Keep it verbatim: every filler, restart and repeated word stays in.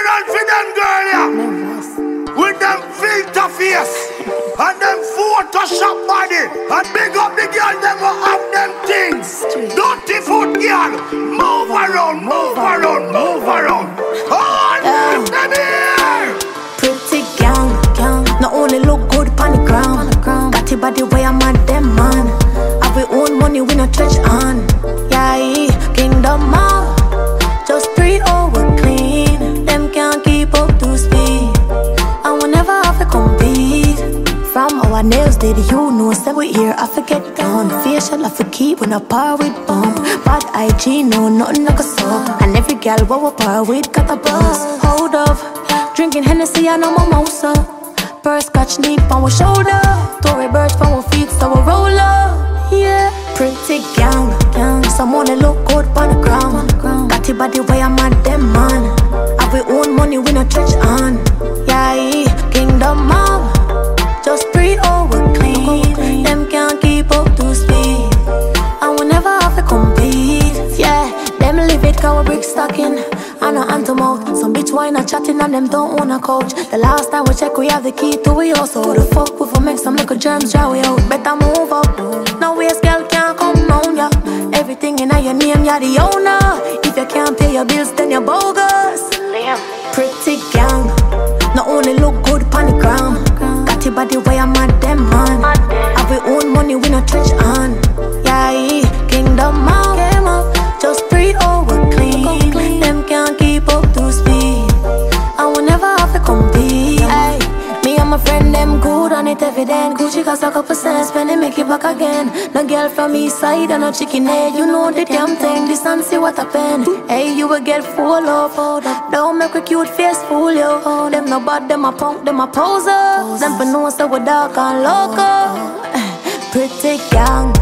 run for them girl, yeah. With them filter face and them Photoshop body. And big up the girl, them will have them things. Dirty foot girl. Move around, move around, move around. All them them here. Pretty girl, girl. Not only look good on the ground, got your body where I'm at them man. Have we own money, we no church on. Yeah, kingdom of just three over clean. Them can't keep up to speed. I will never have to compete. From our nails did you know, say we here, I forget done. Facial I for keep when I par with bump. Bad I G, no, nothing like a sub. And every gal what we par with got a buzz. Hold up, drinking Hennessy, I know my mousa. Purse scotch neat on our shoulder. Tory birds from our feet, so we roll up. Yeah, pretty gown, gown. Someone that look good on the ground. Got your body where I'm at them man. Have we own money, we no church on. Yeah, kingdom of just three over clean. Them can't keep up to speed. I will never have to compete. Yeah, them live it cause we brick stocking. I know hand to mouth. Some bitch why not chatting and them don't own a couch. The last time we check we have the key to we house. So the fuck we for make some little germs dry we out. Better move up. No waste girl can't come round ya. Everything in your name you're the owner. If you can't pay your bills then you're bogus. Pretty gown. Not only look good on the ground. Got your body where I'm at them man. Have we own money we no church on. Yeah, kingdom of just three over clean. Them can't keep up to speed. I will never have to compete. Ay, me and my friend them good on it evident. Gucci cost a couple cents, spend it make it back again. No girl from east side and no chicken head. You know the damn thing, this and see what happen. Hey, you will get full of. Don't make a cute face fool you. Them no bad, them a punk, them a poser. Them for no so we dark and local. Pretty gang.